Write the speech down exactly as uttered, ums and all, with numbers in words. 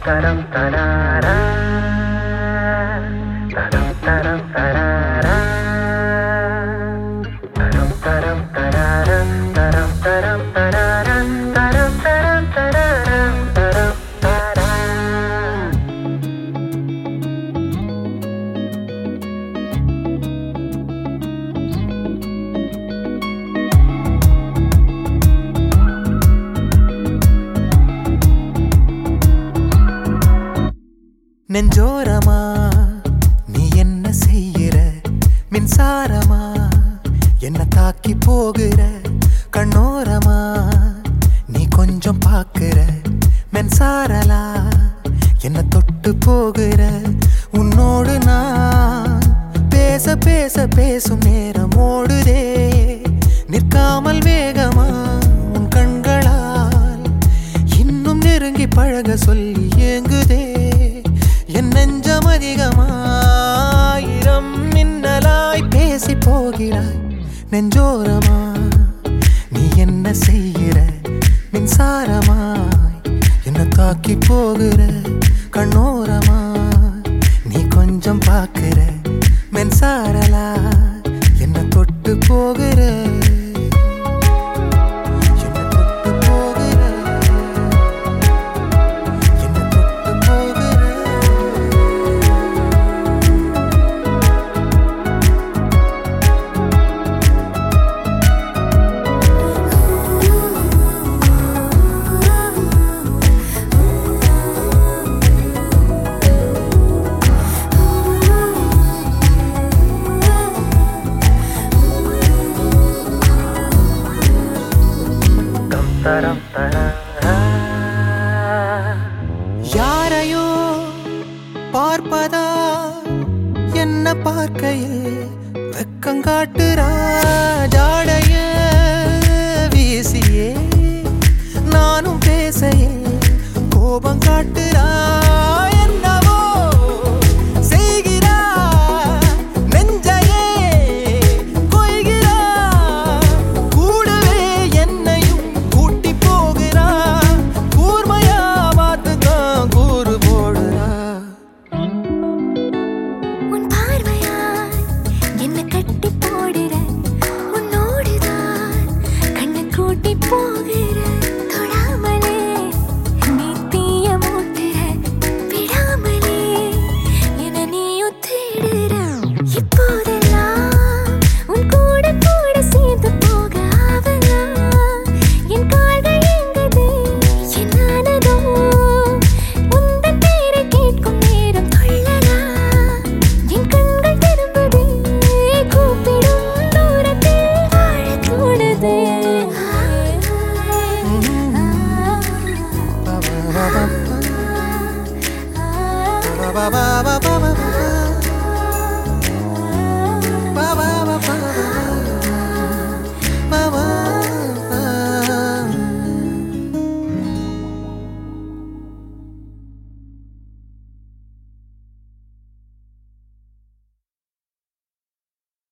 taram tarara taram taram tarara taram taram tarara taram taram tarara taram taram tarara taram tarara நெஞ்சோரமா நீ என்ன செய்கிற மின்சாரமா என்ன தாக்கி போகிற கண்ணோரமா நீ கொஞ்சம் பாக்குற மென்சாரலா என்ன தொட்டு போகிற உன்னோடு நான் பேச பேச பேசும் நேரம் ஓடுதே நிற்காமல் வேகமா உன் கண்களால் இன்னும் நெருங்கி பழக சொல்லி ஏங்குதே என் நெஞ்சம் அதிகமாயிரம் மின்னலாய் பேசி போகிறாய் நெஞ்சோரமா நீ என்ன செய்கிற மின்சாரமாய் என்ன தாக்கி போகிற கண்ணோரமா நீ கொஞ்சம் பார்க்கிற மென்சாரலா என்ன தொட்டு போகிற taram tarara யாரையோ பார்ப்பதா என்ன பார்க்கையில் வெக்கங்காட்டுறா ஜாடைய வீசியே நானும் பேசையில் கோபம் காட்டுறா என்னவோ செய்கிறா நெஞ்சையே கொய்கிறா கூடவே என்னையும் கூட்டி போகிறா கூர்மையா பார்த்துதான் கூறு போடுறா உன் பார்வையால் என்ன கட்டி போடுற உன்னோடுதான் கண்ணை கூட்டி போகிற தொடாமலே நீ தீய மூட்டுற விடாமலே என நீயும் தேடுற இப்போதெல்லாம் உன் கூட கூட சேர்ந்து போக ஆவலா என் கால்கள் எங்குது என்னானதோ உந்தன் பேரை கேட்கும் நேரம் கொள்ளலா என் கண்கள் திரும்புதே கூப்பிடும் தூரத்தில் வாழ தோணுது ba ba ba ba